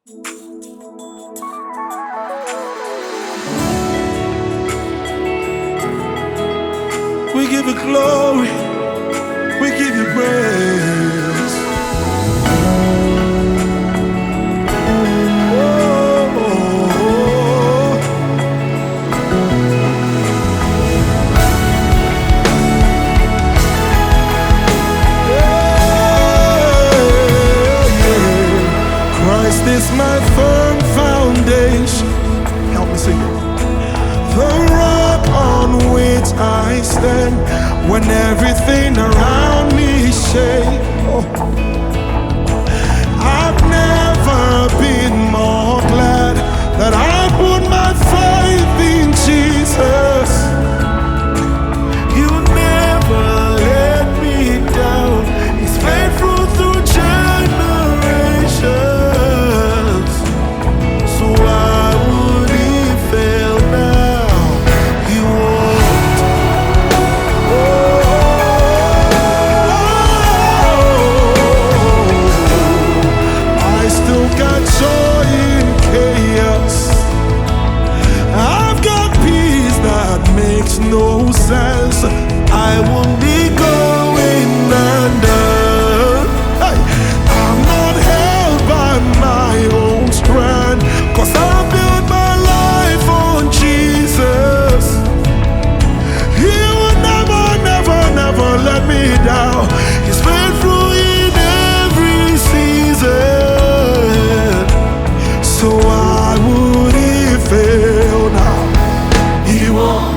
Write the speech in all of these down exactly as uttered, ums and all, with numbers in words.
We give you glory, we give you praise. Oh, yeah, yeah. Christ is my firm foundation. Help me sing it. The rock on which I stand when everything around me shakes. Oh. I've never been more glad that I put my faith in Jesus. You never let me down. He's faithful through generations. So why would he fail now? No sense, I won't be going under. Hey, I'm not held by my own strength, 'cause I built my life on Jesus. He will never, never, never let me down. He's faithful in every season. So why would he fail now? He won't.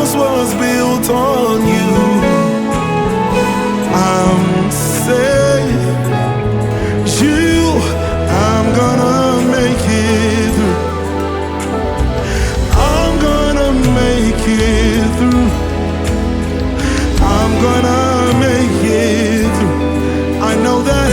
house was built on you. I'm safe. You, I'm gonna make it through. I'm gonna make it through. I'm gonna make it through. I know that